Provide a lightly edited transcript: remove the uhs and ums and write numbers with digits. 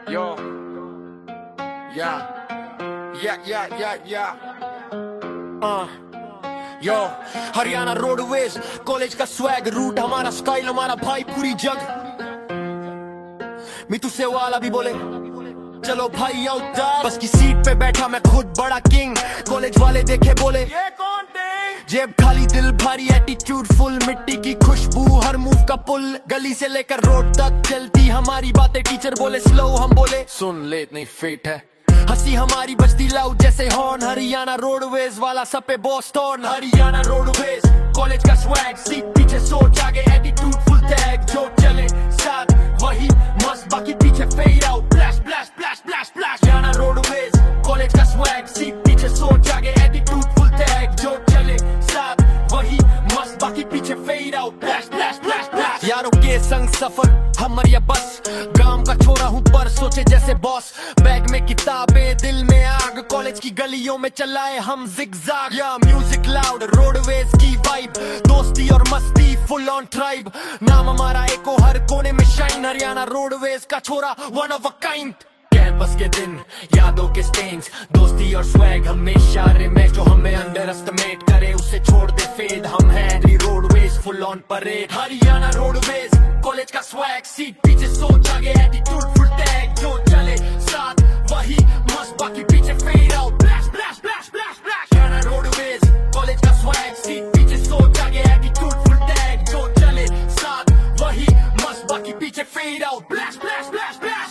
Yo, yeah, yo Haryana roadways college का swag route हमारा style हमारा भाई पूरी जग मितू से वाला भी बोले चलो भाई आओ बस की सीट पे बैठा मैं खुद बड़ा किंग कॉलेज वाले देखे बोले ये कौन थे जेब खाली दिल भारी एटीट्यूड फुल मिट्टी की खुशबू हर मूव का पुल गली से लेकर रोड तक चलती हमारी बातें टीचर बोले स्लो हम बोले सुन ले इतनी फिट है हंसी हमारी बजती लाउड जैसे हॉर्न हरियाणा रोडवेज वाला सब पे बॉस्टन हरियाणा रोडवेज कॉलेज का स्वैग सीट पीछे सोच आगे एटीट्यूड फुल टैग जो चले साथ वही मस्त बाकी पीछे fade out flash flash flash flash flash Haryana roadways college का स्वैग सीट पीछे सोच आगे एटीट्यूड फुल टैग जो चले साथ वही मस्त बाकी पीछे fade out flash flash flash flash यारों के संग सफर हमर या बस गांव का छोरा हूँ पर सोचे जैसे बॉस बैग में किताबें दिल में आग कॉलेज की गलियों में चलाए हम जिगजैग या म्यूजिक लाउड रोडवेज की वाइब दोस्ती और मस्ती फुल ऑन ट्राइब नाम हमारा एको हर कोने में शाइन हरियाणा रोडवेज का छोरा one of a kind campus के दिन यादों के स्टेन्स दोस्ती और स्वैग हमेशा रिमेश जो हमें अंडर एस्टिमेट करे उसे छोड़ दे फेड हम हैं roadways full on parade Haryana roadways college का स्वैग सीट पीछे सोच आगे एटीट्यूड फुल टैग जो चले साथ वही मस्त बाकी पीछे fade out flash flash flash flash flash Haryana roadways college का स्वैग सीट पीछे सोच आगे एटीट्यूड फुल टैग जो चले साथ वही मस्त बाकी पीछे fade out flash flash flash flash